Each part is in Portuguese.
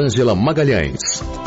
Rosângela Magalhães.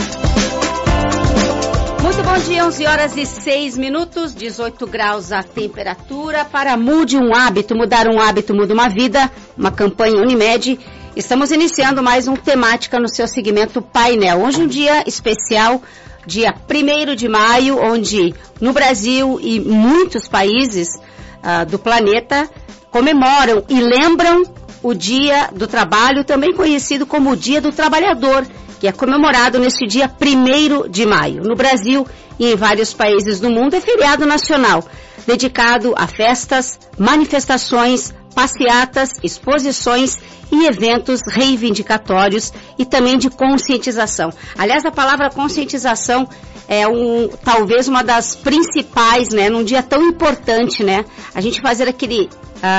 Muito bom dia, 11 horas e 6 minutos, 18 graus a temperatura. Para Mude um Hábito, mudar um hábito muda uma vida, uma campanha Unimed. Estamos iniciando mais um Temática no seu segmento Painel. Hoje um dia especial, dia 1º de maio, onde no Brasil e muitos países do planeta comemoram e lembram o Dia do Trabalho, também conhecido como o Dia do Trabalhador, que é comemorado neste dia 1º de maio. No Brasil e em vários países do mundo é feriado nacional, dedicado a festas, manifestações, passeatas, exposições e eventos reivindicatórios e também de conscientização. Aliás, a palavra conscientização é talvez uma das principais, né, num dia tão importante, né, a gente fazer aquele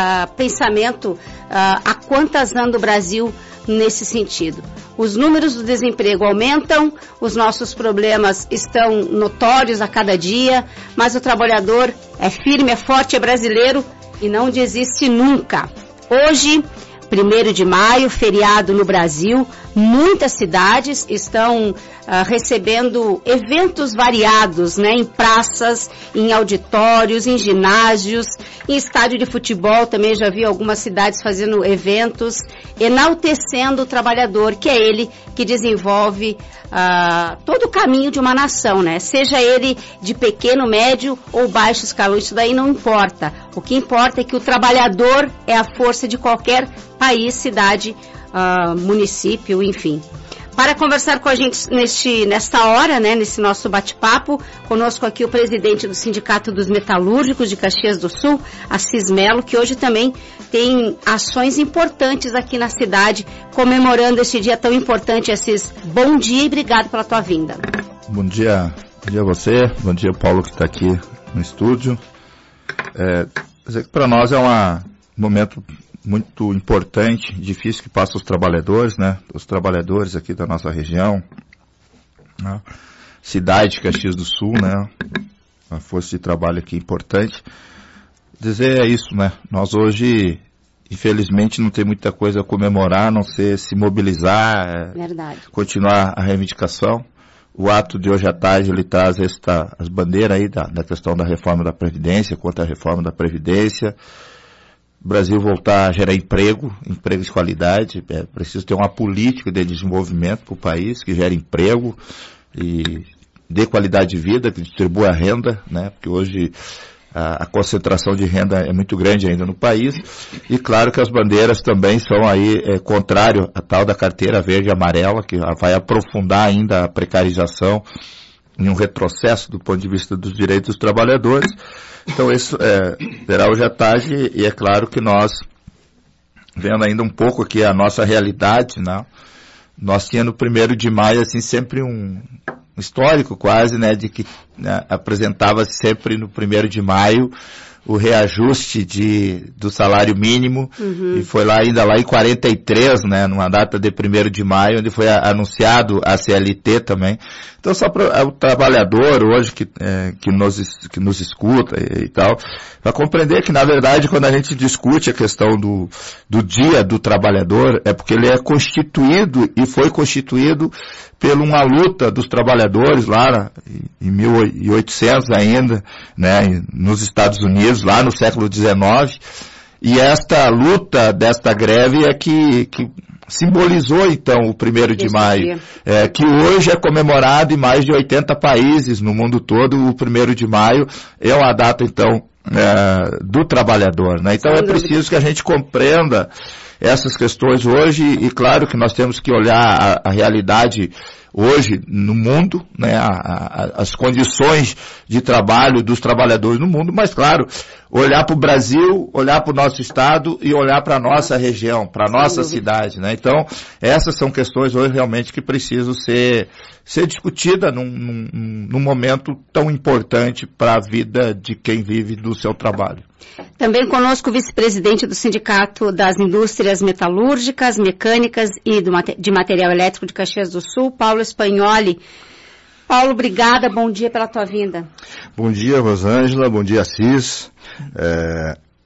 pensamento há quantas anda o Brasil nesse sentido. Os números do desemprego aumentam, os nossos problemas estão notórios a cada dia, mas o trabalhador é firme, é forte, é brasileiro e não desiste nunca. Hoje, 1º de maio, feriado no Brasil, muitas cidades estão recebendo eventos variados, né, em praças, em auditórios, em ginásios, em estádio de futebol, também já vi algumas cidades fazendo eventos, enaltecendo o trabalhador, que é ele que desenvolve todo o caminho de uma nação, né? Seja ele de pequeno, médio ou baixo escalão, isso daí não importa. O que importa é que o trabalhador é a força de qualquer país, cidade, município, enfim. Para conversar com a gente nesta hora, né, nesse nosso bate-papo, conosco aqui o presidente do Sindicato dos Metalúrgicos de Caxias do Sul, Assis Melo, que hoje também tem ações importantes aqui na cidade, comemorando este dia tão importante. Assis, bom dia e obrigado pela tua vinda. Bom dia a você, bom dia Paulo, que está aqui no estúdio. Para nós é um momento muito importante, difícil que passa os trabalhadores, né? Os trabalhadores aqui da nossa região, né? Cidade de Caxias do Sul, né? Uma força de trabalho aqui importante. Dizer isso, né? Nós hoje, infelizmente, não tem muita coisa a comemorar, a não ser se mobilizar, continuar a reivindicação. O ato de hoje à tarde, ele traz as bandeiras aí da questão da reforma da Previdência, contra a reforma da Previdência. O Brasil voltar a gerar emprego de qualidade, é preciso ter uma política de desenvolvimento para o país, que gere emprego e dê qualidade de vida, que distribua a renda, né? Porque hoje a concentração de renda é muito grande ainda no país. E claro que as bandeiras também são aí contrário à tal da carteira verde e amarela, que vai aprofundar ainda a precarização em um retrocesso do ponto de vista dos direitos dos trabalhadores. Então isso será hoje à tarde, e é claro que nós, vendo ainda um pouco aqui a nossa realidade, né? Nós tínhamos no 1º de maio, assim, sempre um histórico quase, né, de que, né, apresentava sempre no 1º de maio o reajuste do salário mínimo, e foi ainda lá em 43, né, numa data de 1º de maio, onde foi anunciado a CLT também. Então só para o trabalhador hoje que nos escuta e tal, para compreender que na verdade quando a gente discute a questão do Dia do Trabalhador, é porque ele é constituído e foi constituído por uma luta dos trabalhadores lá em 1800 ainda, né, nos Estados Unidos, lá no século XIX, e esta luta desta greve é que simbolizou então o 1º de maio, que hoje é comemorado em mais de 80 países no mundo todo. O 1º de maio é uma data então do trabalhador, né? Então é preciso que a gente compreenda essas questões hoje, e claro que nós temos que olhar a realidade hoje no mundo, né, as condições de trabalho dos trabalhadores no mundo, mas claro, olhar para o Brasil, olhar para o nosso estado e olhar para a nossa região, para a nossa cidade, né? Então, essas são questões hoje realmente que precisam ser discutidas num momento tão importante para a vida de quem vive do seu trabalho. Também conosco o vice-presidente do Sindicato das Indústrias Metalúrgicas, Mecânicas e de Material Elétrico de Caxias do Sul, Paulo Spagnoli. Paulo, obrigada, bom dia pela tua vinda. Bom dia, Rosângela, bom dia, Assis.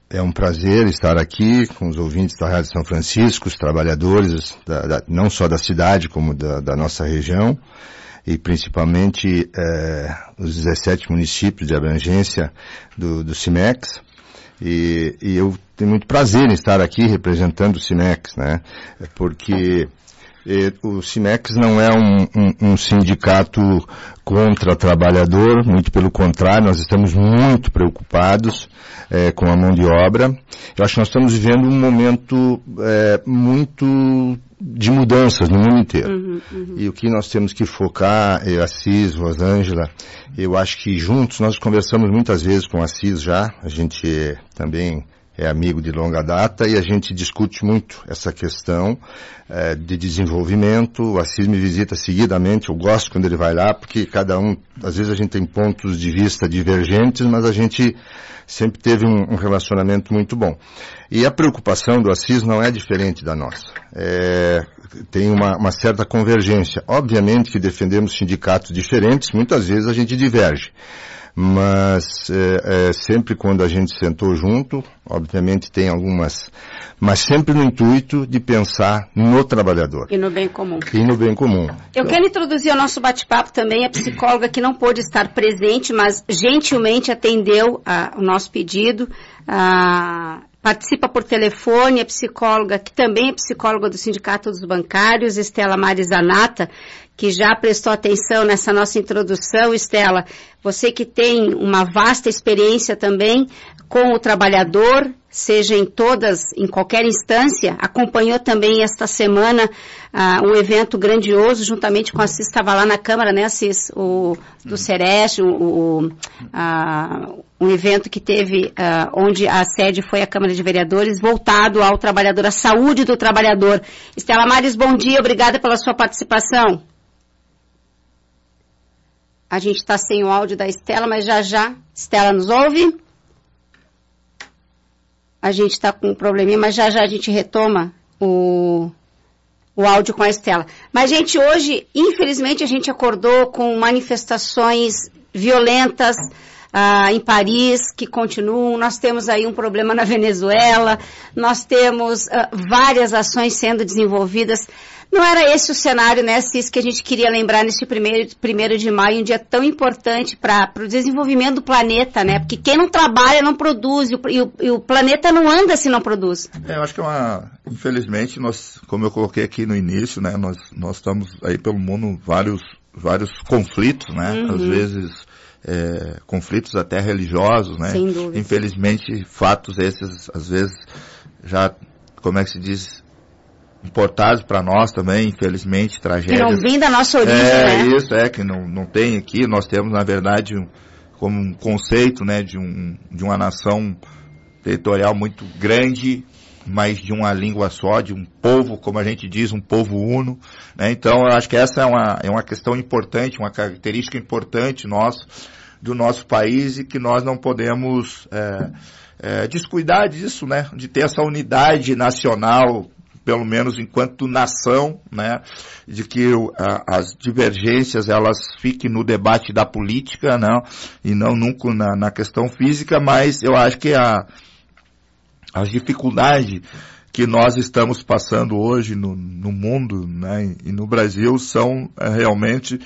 É um prazer estar aqui com os ouvintes da Rádio São Francisco, os trabalhadores, não só da cidade, como da nossa região, e principalmente os 17 municípios de abrangência do CIMEX. E eu tenho muito prazer em estar aqui representando o CIMEX, né? Porque o CIMEX não é um sindicato contra o trabalhador, muito pelo contrário, nós estamos muito preocupados com a mão de obra. Eu acho que nós estamos vivendo um momento muito de mudanças no mundo inteiro. E o que nós temos que focar, Assis, Rosângela, eu acho que juntos, nós conversamos muitas vezes com a Assis já, a gente também é amigo de longa data e a gente discute muito essa questão de desenvolvimento. O Assis me visita seguidamente, eu gosto quando ele vai lá, porque cada um, às vezes a gente tem pontos de vista divergentes, mas a gente sempre teve um relacionamento muito bom. E a preocupação do Assis não é diferente da nossa. Tem uma certa convergência. Obviamente que defendemos sindicatos diferentes, muitas vezes a gente diverge. Mas sempre quando a gente sentou junto, obviamente tem algumas, mas sempre no intuito de pensar no trabalhador. E no bem comum. E no bem comum. Eu quero introduzir ao nosso bate-papo também a psicóloga que não pôde estar presente, mas gentilmente atendeu o nosso pedido. Participa por telefone, a psicóloga, que também é psicóloga do Sindicato dos Bancários, Estela Marizanata, que já prestou atenção nessa nossa introdução. Estela, você que tem uma vasta experiência também com o trabalhador, seja em qualquer instância, acompanhou também esta semana um evento grandioso, juntamente com a Assis, estava lá na Câmara, né, Assis, do Sereste, um evento que teve, onde a sede foi a Câmara de Vereadores, voltado ao trabalhador, à saúde do trabalhador. Estela Maris, bom dia, obrigada pela sua participação. A gente está sem o áudio da Estela, mas já. Estela, nos ouve? A gente está com um probleminha, mas já a gente retoma o áudio com a Estela. Mas, gente, hoje, infelizmente, a gente acordou com manifestações violentas em Paris, que continuam. Nós temos aí um problema na Venezuela, nós temos várias ações sendo desenvolvidas. Não era esse o cenário, né, Cis, que a gente queria lembrar nesse 1º de maio, um dia tão importante para o desenvolvimento do planeta, né? Porque quem não trabalha não produz, e o planeta não anda se não produz. Eu acho que infelizmente, como eu coloquei aqui no início, né, nós estamos aí pelo mundo vários conflitos, né? Às vezes conflitos até religiosos, né? Sem dúvida. Infelizmente, fatos esses, às vezes, já, como é que se diz, importados para nós também, infelizmente, tragédias. Que não vem da nossa origem, né? Isso, que não tem aqui. Nós temos, na verdade, como um conceito, né, de uma nação territorial muito grande, mas de uma língua só, de um povo, como a gente diz, um povo uno, né? Então, eu acho que essa é uma questão importante, uma característica importante do nosso país, e que nós não podemos descuidar disso, né? De ter essa unidade nacional, pelo menos enquanto nação, né, de que as divergências elas fiquem no debate da política, né, e não nunca na questão física, mas eu acho que as dificuldades que nós estamos passando hoje no mundo, né, e no Brasil são realmente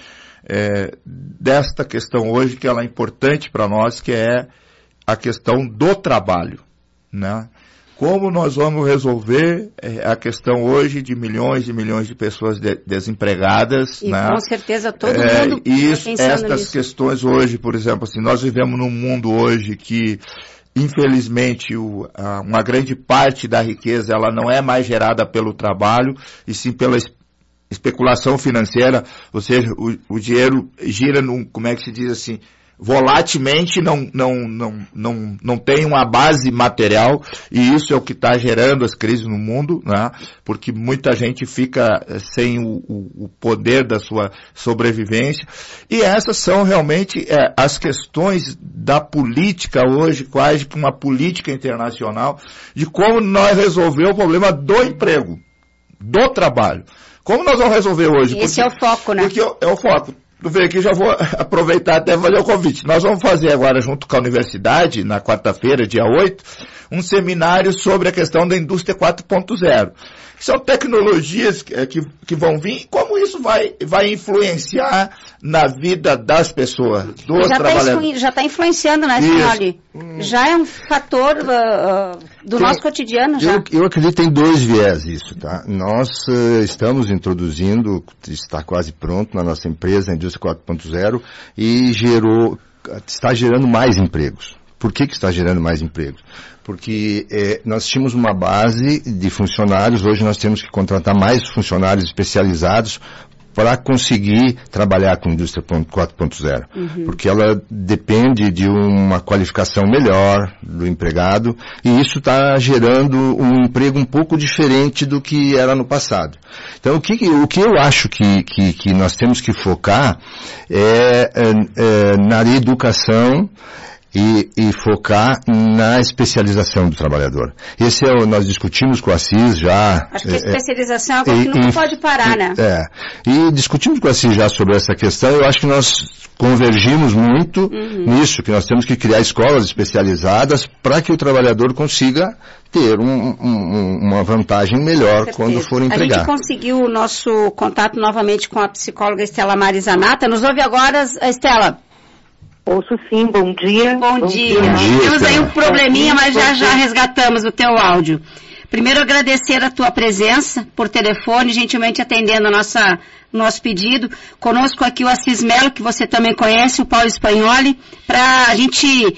desta questão hoje, que ela é importante para nós, que é a questão do trabalho, né? Como nós vamos resolver a questão hoje de milhões e milhões de pessoas desempregadas, e né? Com certeza todo mundo estas nisso. Questões hoje, por exemplo, assim, nós vivemos num mundo hoje que, infelizmente, uma grande parte da riqueza ela não é mais gerada pelo trabalho, e sim pela especulação financeira, ou seja, o dinheiro gira como é que se diz assim, volatilmente, não tem uma base material, e isso é o que está gerando as crises no mundo, né? Porque muita gente fica sem o poder da sua sobrevivência, e essas são realmente as questões da política hoje, quase que uma política internacional, de como nós resolver o problema do emprego, do trabalho. Como nós vamos resolver hoje? Esse é o foco, né? Porque é o foco. veio aqui, já vou aproveitar até fazer o convite. Nós vamos fazer agora, junto com a universidade, na quarta-feira, dia 8, um seminário sobre a questão da indústria 4.0. São tecnologias que vão vir, e como isso vai influenciar na vida das pessoas, dos trabalhadores. Já está influenciando, né, Spinoli? Já é um fator do nosso cotidiano. Eu acredito em dois viés isso, tá? Nós estamos introduzindo, está quase pronto na nossa empresa, a indústria 4.0, e está gerando mais empregos. Por que está gerando mais empregos? Porque nós tínhamos uma base de funcionários, hoje nós temos que contratar mais funcionários especializados para conseguir trabalhar com a indústria 4.0. Porque ela depende de uma qualificação melhor do empregado, e isso está gerando um emprego um pouco diferente do que era no passado. Então, o que eu acho que nós temos que focar é na educação e focar na especialização do trabalhador. Nós discutimos com a Assis já... Acho que a especialização é algo que nunca pode parar, né? E discutimos com a Assis já sobre essa questão. Eu acho que nós convergimos muito nisso, que nós temos que criar escolas especializadas para que o trabalhador consiga ter uma vantagem melhor quando for empregar. A gente conseguiu o nosso contato novamente com a psicóloga Estela Marizanata. Nos ouve agora, Estela? Ouço sim, bom dia. Bom dia. Temos aí um probleminha, mas já resgatamos o teu áudio. Primeiro, agradecer a tua presença por telefone, gentilmente atendendo nosso pedido. Conosco aqui o Assis Melo, que você também conhece, o Paulo Spagnoli, para a gente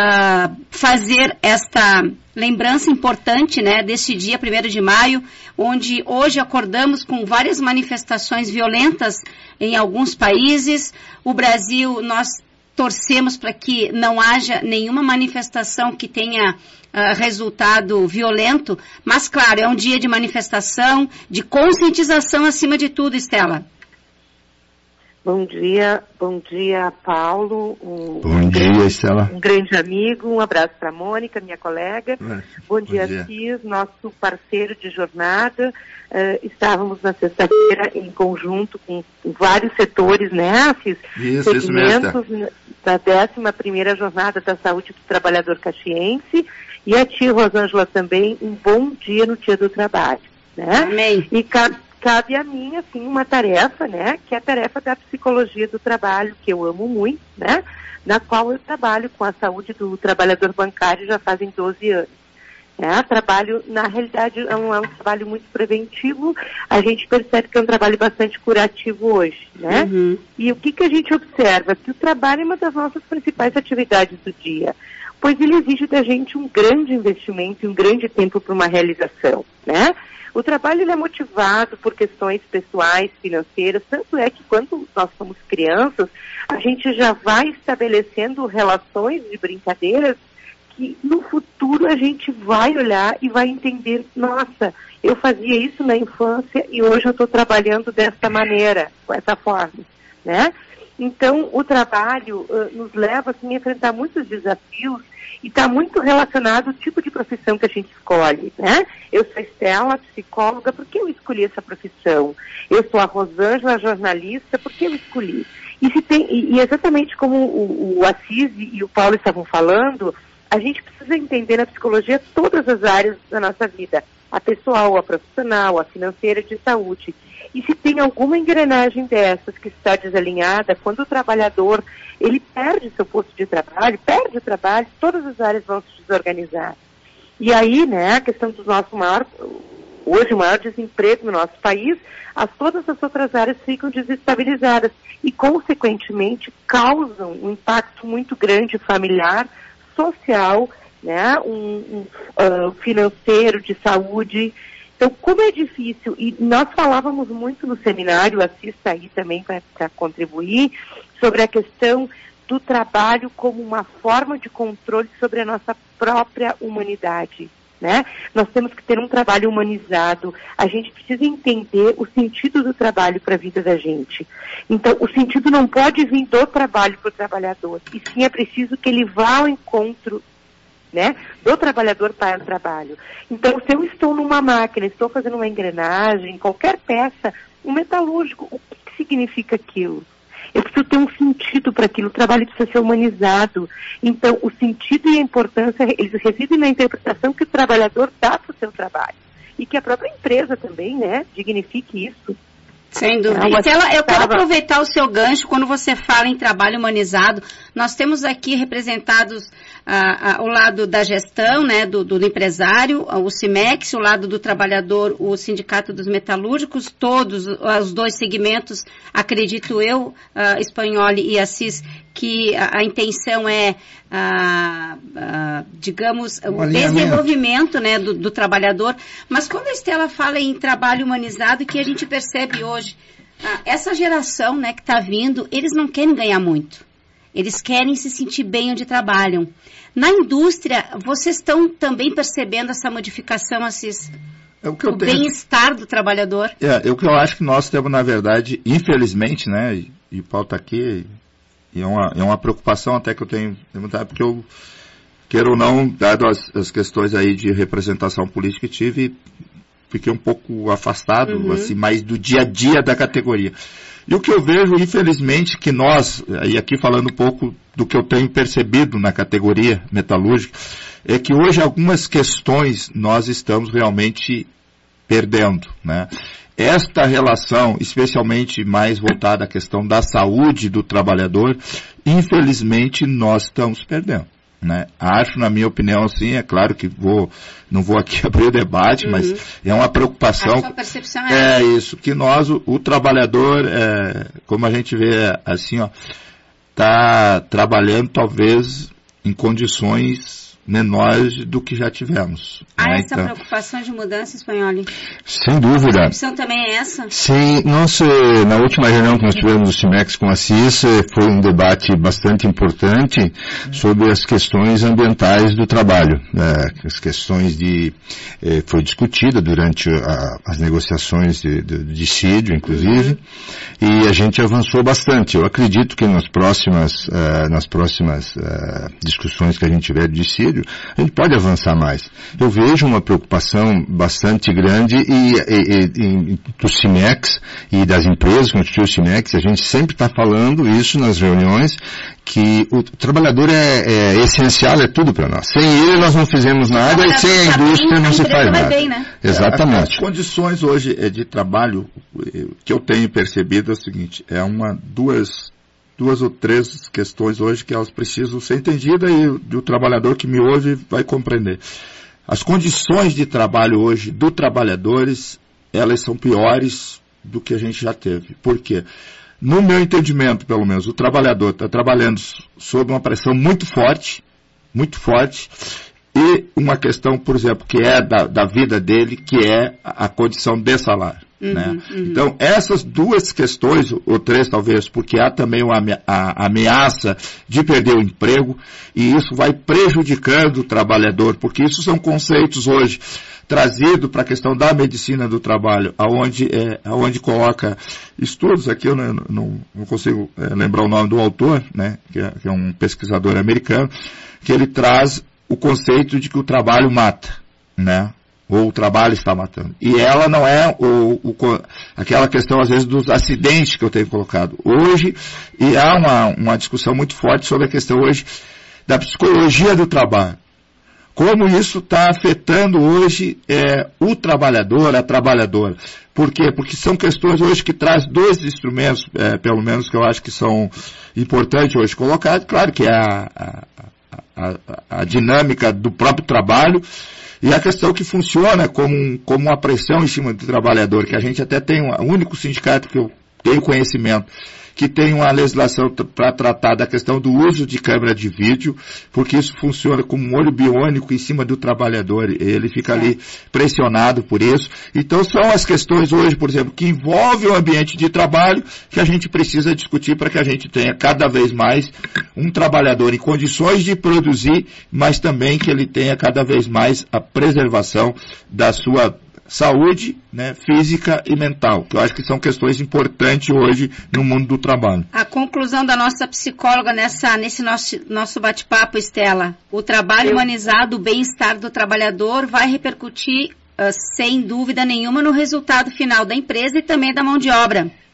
fazer esta lembrança importante, né, deste dia 1º de maio, onde hoje acordamos com várias manifestações violentas em alguns países. O Brasil, nós torcemos para que não haja nenhuma manifestação que tenha resultado violento, mas, claro, é um dia de manifestação, de conscientização acima de tudo, Estela. Bom dia, Paulo. Bom dia, Estela. Um grande amigo, um abraço para a Mônica, minha colega. Bom dia, Assis, nosso parceiro de jornada. Estávamos na sexta-feira em conjunto com vários setores, né, Assis? Isso mesmo. Da 11ª Jornada da Saúde do Trabalhador Caxiense. E a tia Rosângela também, um bom dia no Dia do Trabalho, né? Amém. E cabe a mim, assim, uma tarefa, né, que é a tarefa da psicologia do trabalho, que eu amo muito, né, na qual eu trabalho com a saúde do trabalhador bancário já fazem 12 anos. Trabalho, na realidade, é um trabalho muito preventivo, a gente percebe que é um trabalho bastante curativo hoje, né? E o que a gente observa? Que o trabalho é uma das nossas principais atividades do dia, pois ele exige da gente um grande investimento e um grande tempo para uma realização, né? O trabalho ele é motivado por questões pessoais, financeiras, tanto é que quando nós somos crianças, a gente já vai estabelecendo relações de brincadeiras que no futuro a gente vai olhar e vai entender, nossa, eu fazia isso na infância e hoje eu estou trabalhando desta maneira, com essa forma, né? Então, o trabalho nos leva assim, a enfrentar muitos desafios e está muito relacionado ao tipo de profissão que a gente escolhe, né? Eu sou Estela, psicóloga, por que eu escolhi essa profissão? Eu sou a Rosângela, jornalista, por que eu escolhi? E exatamente como o Assis e o Paulo estavam falando, a gente precisa entender na psicologia todas as áreas da nossa vida, a pessoal, a profissional, a financeira, de saúde. E se tem alguma engrenagem dessas que está desalinhada, quando o trabalhador ele perde seu posto de trabalho, perde o trabalho, todas as áreas vão se desorganizar. E aí, né, a questão do nosso maior desemprego no nosso país, todas as outras áreas ficam desestabilizadas e, consequentemente, causam um impacto muito grande familiar, social, né, financeiro, de saúde. Então, como é difícil, e nós falávamos muito no seminário, assista aí também para contribuir, sobre a questão do trabalho como uma forma de controle sobre a nossa própria humanidade, né? Nós temos que ter um trabalho humanizado, a gente precisa entender o sentido do trabalho para a vida da gente. Então, o sentido não pode vir do trabalho para o trabalhador, e sim é preciso que ele vá ao encontro, né, do trabalhador para o trabalho. Então, se eu estou numa máquina, estou fazendo uma engrenagem, qualquer peça, um metalúrgico, o que significa aquilo? Eu preciso ter um sentido para aquilo, o trabalho precisa ser humanizado. Então, o sentido e a importância, eles residem na interpretação que o trabalhador dá para o seu trabalho. E que a própria empresa também, né, dignifique isso. Sem dúvida. Estela, eu quero aproveitar o seu gancho quando você fala em trabalho humanizado. Nós temos aqui representados o lado da gestão, né, do empresário, o CIMEX, o lado do trabalhador, o Sindicato dos Metalúrgicos, todos os dois segmentos, acredito eu, Spagnoli e Assis, que a intenção é, digamos, o desenvolvimento, né, do trabalhador. Mas quando a Estela fala em trabalho humanizado, que a gente percebe hoje, essa geração, né, que está vindo, eles não querem ganhar muito. Eles querem se sentir bem onde trabalham. Na indústria, vocês estão também percebendo essa modificação, Assis? O bem-estar do trabalhador? O que eu acho que nós temos, na verdade, infelizmente, né, e o Paulo está aqui, e é uma preocupação até que eu tenho, porque eu, quero ou não, dado as questões aí de representação política que tive, fiquei um pouco afastado, assim, mais do dia a dia da categoria. E o que eu vejo, infelizmente, que nós, e aqui falando um pouco do que eu tenho percebido na categoria metalúrgica, é que hoje algumas questões nós estamos realmente perdendo, né? Esta relação, especialmente mais voltada à questão da saúde do trabalhador, infelizmente nós estamos perdendo, né? Acho, na minha opinião, assim, é claro que não vou aqui abrir o debate, mas é uma preocupação. A sua percepção é isso, que nós, o trabalhador, como a gente vê, assim, ó, está trabalhando talvez em condições menores do que já tivemos. Há essa preocupação de mudança, Spagnoli? Sem dúvida. A percepção também é essa? Sim, na última reunião que nós tivemos no CIMEX com a CIS, foi um debate bastante importante sobre as questões ambientais do trabalho. As questões foi discutida durante as negociações de dissídio, inclusive, e a gente avançou bastante. Eu acredito que nas próximas discussões que a gente tiver de dissídio, a gente pode avançar mais. Eu vejo uma preocupação bastante grande do CIMEX e das empresas que constituem o CIMEX. A gente sempre está falando isso nas reuniões, que o trabalhador é essencial, é tudo para nós. Sem ele nós não fizemos nada e sem a indústria não se faz nada. Bem, né? Exatamente. As condições hoje de trabalho que eu tenho percebido é o seguinte, duas ou três questões hoje que elas precisam ser entendidas e o trabalhador que me ouve vai compreender. As condições de trabalho hoje dos trabalhadores, elas são piores do que a gente já teve. Por quê? No meu entendimento, pelo menos, o trabalhador está trabalhando sob uma pressão muito forte, e uma questão, por exemplo, que é da vida dele, que é a condição de salário. Né? Então, essas duas questões, ou três talvez, porque há também a ameaça de perder o emprego, e isso vai prejudicando o trabalhador, porque isso são conceitos hoje trazidos para a questão da medicina do trabalho, aonde coloca estudos, aqui eu não consigo lembrar o nome do autor, né, que é um pesquisador americano, que ele traz o conceito de que o trabalho mata, né? Ou o trabalho está matando. E ela não é aquela questão, às vezes, dos acidentes que eu tenho colocado. Hoje, e há uma discussão muito forte sobre a questão hoje da psicologia do trabalho. Como isso está afetando hoje o trabalhador, a trabalhadora. Por quê? Porque são questões hoje que trazem dois instrumentos, pelo menos que eu acho que são importantes hoje colocados. Claro que é a dinâmica do próprio trabalho, e a questão que funciona como uma pressão em cima do trabalhador, que a gente até tem o único sindicato que eu tenho conhecimento, que tem uma legislação para tratar da questão do uso de câmera de vídeo, porque isso funciona como um olho biônico em cima do trabalhador, ele fica ali pressionado por isso. Então são as questões hoje, por exemplo, que envolvem o ambiente de trabalho, que a gente precisa discutir para que a gente tenha cada vez mais um trabalhador em condições de produzir, mas também que ele tenha cada vez mais a preservação da sua saúde, né, física e mental, que eu acho que são questões importantes hoje no mundo do trabalho. A conclusão da nossa psicóloga nesse nosso bate-papo, Estela, o trabalho humanizado, o bem-estar do trabalhador vai repercutir, sem dúvida nenhuma, no resultado final da empresa e também da mão de obra.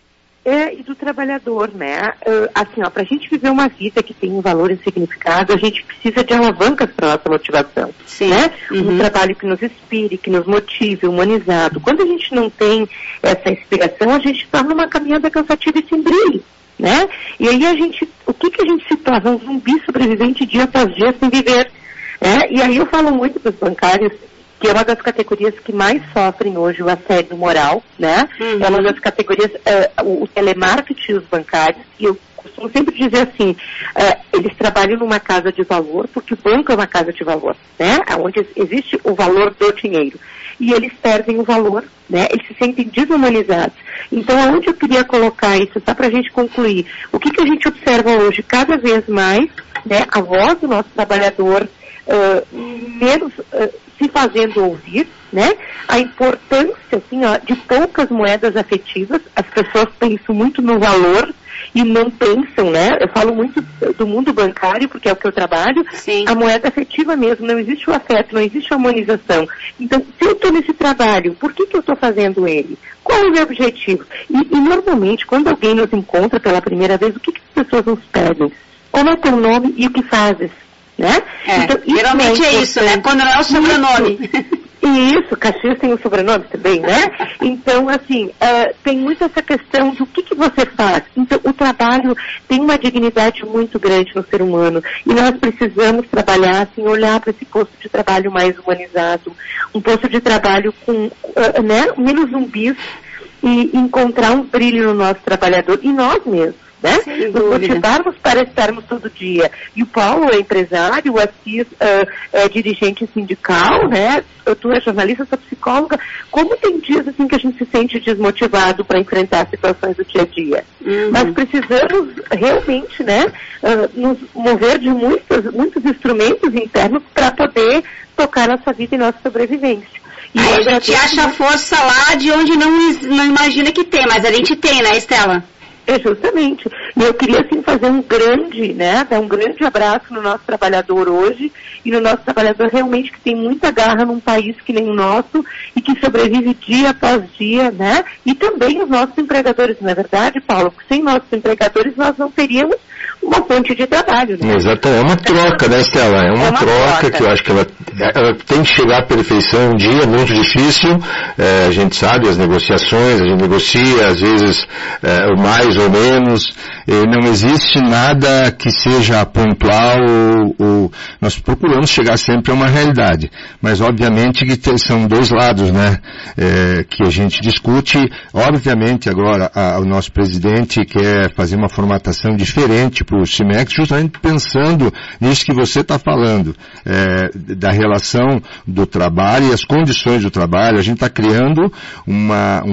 e do trabalhador, né? Assim, ó, para a gente viver uma vida que tem um valor e significado, a gente precisa de alavancas para nossa motivação, sim, né? Um trabalho que nos inspire, que nos motive, humanizado. Quando a gente não tem essa inspiração, a gente está numa caminhada cansativa e sem brilho, né? E aí o que a gente se torna? Um zumbi sobrevivente dia após dia sem viver, né? E aí eu falo muito para os bancários que é uma das categorias que mais sofrem hoje o assédio moral, né? É uma das categorias, o telemarketing e os bancários, e eu costumo sempre dizer assim, eles trabalham numa casa de valor, porque o banco é uma casa de valor, né? Onde existe o valor do dinheiro. E eles perdem o valor, né? Eles se sentem desumanizados. Então, aonde eu queria colocar isso, só para a gente concluir, o que a gente observa hoje? Cada vez mais, né? A voz do nosso trabalhador menos se fazendo ouvir, né? A importância, assim, ó, de poucas moedas afetivas. As pessoas pensam muito no valor e não pensam, né? Eu falo muito do mundo bancário, porque é o que eu trabalho. Sim. A moeda afetiva mesmo, não existe o afeto, não existe a humanização. Então, se eu estou nesse trabalho, por que eu estou fazendo ele? Qual é o meu objetivo? E normalmente, quando alguém nos encontra pela primeira vez, o que as pessoas nos pedem? Como é teu nome e o que fazes? Né? Então, geralmente é isso, né? Quando não é o sobrenome. Isso, Caxias tem um sobrenome também, né? Então, assim, tem muito essa questão do que você faz. Então, o trabalho tem uma dignidade muito grande no ser humano e nós precisamos trabalhar, assim, olhar para esse posto de trabalho mais humanizado, um posto de trabalho com, né, menos zumbis e encontrar um brilho no nosso trabalhor e nós mesmos. Né? Nos motivarmos para estarmos todo dia. E o Paulo é empresário, o Assis é dirigente sindical, né? Tu é jornalista, sou psicóloga. Como tem dias assim que a gente se sente desmotivado para enfrentar situações do dia a dia? Mas precisamos realmente, né, nos mover de muitos instrumentos internos para poder tocar nossa vida e nossa sobrevivência. E a gente acha força lá de onde não imagina que tem, mas a gente tem, né, Estela? Justamente. E eu queria, assim, fazer dar um grande abraço no nosso trabalhador hoje e no nosso trabalhador realmente que tem muita garra num país que nem o nosso e que sobrevive dia após dia, né? E também os nossos empregadores, não é verdade, Paulo? Porque sem nossos empregadores nós não teríamos uma fonte de trabalho, né? Exato, é uma troca, né, Estela? É uma troca que eu acho que ela tem que chegar à perfeição um dia, muito difícil, a gente sabe, as negociações, a gente negocia, às vezes, o mais ou menos, não existe nada que seja pontual ou nós procuramos chegar sempre a uma realidade, mas obviamente que são dois lados, né, que a gente discute. Obviamente agora o nosso presidente quer fazer uma formatação diferente para o CIMEX, justamente pensando nisso que você está falando, da relação do trabalho e as condições do trabalho. A gente está criando uma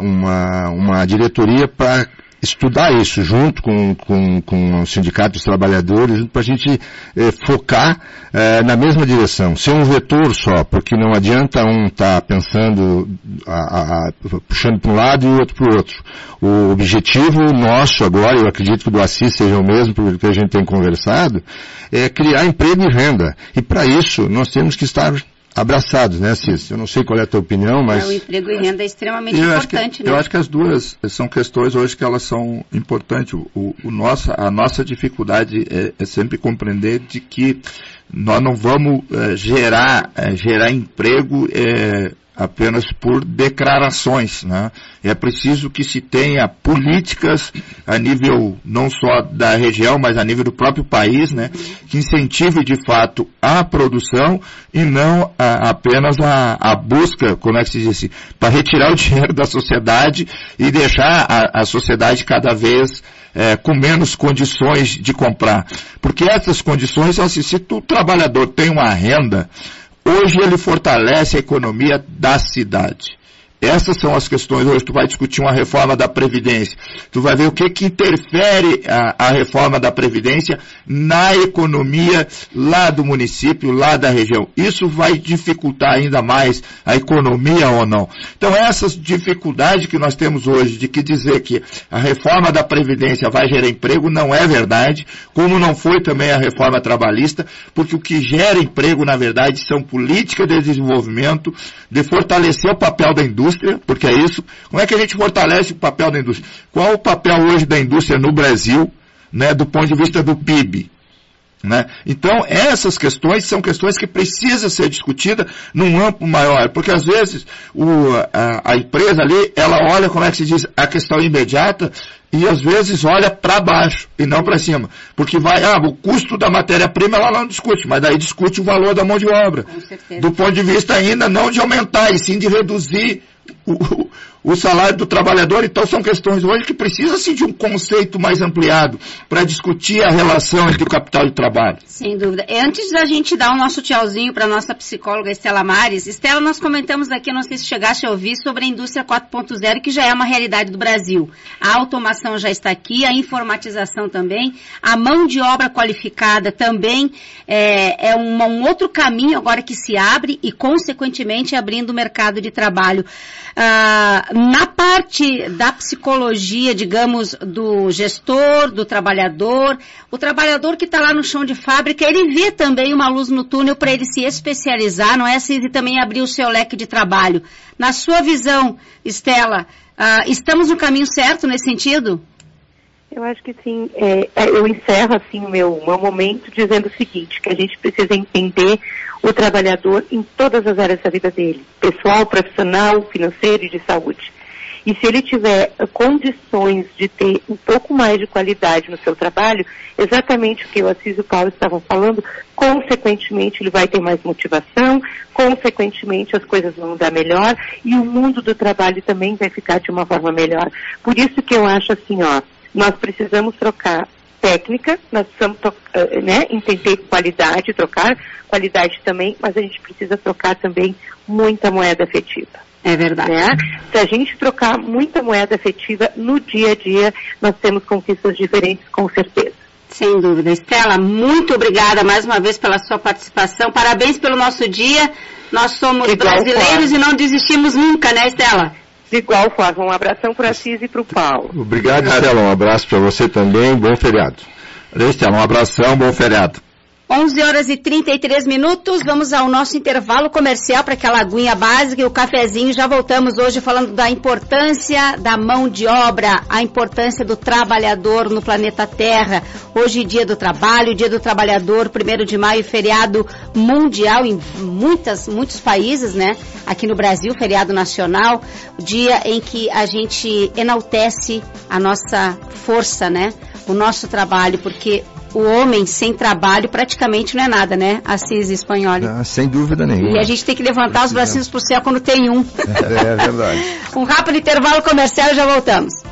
diretoria para estudar isso junto com o Sindicato dos Trabalhadores, para a gente focar na mesma direção, ser um vetor só, porque não adianta um estar pensando, puxando para um lado e o outro para o outro. O objetivo nosso agora, eu acredito que o do Assis seja o mesmo, porque a gente tem conversado, é criar emprego e renda. E para isso nós temos que estar abraçados, né, Cis? Eu não sei qual é a tua opinião, mas... O emprego e renda é extremamente importante, né? Eu acho que as duas são questões hoje que elas são importantes. A nossa dificuldade é sempre compreender de que nós não vamos gerar emprego apenas por declarações, né? É preciso que se tenha políticas a nível não só da região, mas a nível do próprio país, né? Que incentive de fato a produção e não apenas a busca, como é que se diz assim, para retirar o dinheiro da sociedade e deixar a sociedade cada vez com menos condições de comprar. Porque essas condições, assim, se o trabalhador tem uma renda, hoje ele fortalece a economia da cidade. Essas são as questões. Hoje tu vai discutir uma reforma da Previdência. Tu vai ver o que interfere a reforma da Previdência na economia lá do município, lá da região. Isso vai dificultar ainda mais a economia ou não. Então essas dificuldades que nós temos hoje de que dizer que a reforma da Previdência vai gerar emprego não é verdade, como não foi também a reforma trabalhista, porque o que gera emprego na verdade são políticas de desenvolvimento, de fortalecer o papel da indústria, indústria, porque é isso. Como é que a gente fortalece o papel da indústria? Qual o papel hoje da indústria no Brasil, né, do ponto de vista do PIB? Né? Então, essas questões são questões que precisam ser discutidas num âmbito maior, porque às vezes a empresa ali, ela olha, como é que se diz, a questão imediata, e às vezes olha para baixo e não para cima. Porque o custo da matéria-prima ela não discute, mas daí discute o valor da mão de obra. Com certeza. Do ponto de vista ainda não de aumentar, e sim de reduzir o salário do trabalhador. Então são questões hoje que precisam sim, de um conceito mais ampliado para discutir a relação entre o capital e o trabalho. Sem dúvida. Antes da gente dar o nosso tchauzinho para a nossa psicóloga Estela Mares, Estela, nós comentamos aqui, não sei se chegaste a ouvir, sobre a indústria 4.0, que já é uma realidade do Brasil. A automação já está aqui, a informatização também, a mão de obra qualificada também é um outro caminho agora que se abre e, consequentemente, abrindo o mercado de trabalho. Na parte da psicologia, digamos, do gestor, do trabalhador, o trabalhador que está lá no chão de fábrica, ele vê também uma luz no túnel para ele se especializar, não é assim, e também abrir o seu leque de trabalho. Na sua visão, Estela, estamos no caminho certo nesse sentido? Eu acho que sim. Eu encerro assim o meu momento dizendo o seguinte, que a gente precisa entender o trabalhador em todas as áreas da vida dele, pessoal, profissional, financeiro e de saúde. E se ele tiver condições de ter um pouco mais de qualidade no seu trabalho, exatamente o que o Assis e o Paulo estavam falando, consequentemente ele vai ter mais motivação, consequentemente as coisas vão dar melhor e o mundo do trabalho também vai ficar de uma forma melhor. Por isso que eu acho assim, nós precisamos trocar técnica, nós precisamos entender qualidade, trocar qualidade também, mas a gente precisa trocar também muita moeda afetiva. É verdade. Né? Se a gente trocar muita moeda afetiva no dia a dia, nós temos conquistas diferentes, com certeza. Sem dúvida. Estela, muito obrigada mais uma vez pela sua participação. Parabéns pelo nosso dia. Nós somos brasileiros e não desistimos nunca, né, Estela? De igual forma. Um abração para a Assis e para o Paulo. Obrigado, Estela. Um abraço para você também. Bom feriado. Estela, um abração, bom feriado. 11h33, vamos ao nosso intervalo comercial para aquela aguinha básica e o cafezinho. Já voltamos hoje falando da importância da mão de obra, a importância do trabalhador no planeta Terra. Hoje dia do trabalho, dia do trabalhador, 1º de maio, feriado mundial em muitos países, né? Aqui no Brasil, feriado nacional, dia em que a gente enaltece a nossa força, né? O nosso trabalho, porque o homem sem trabalho praticamente não é nada, né? Assis Espanholi. Sem dúvida nenhuma. E a gente tem que levantar os bracinhos pro céu quando tem um. É verdade. Um rápido intervalo comercial e já voltamos.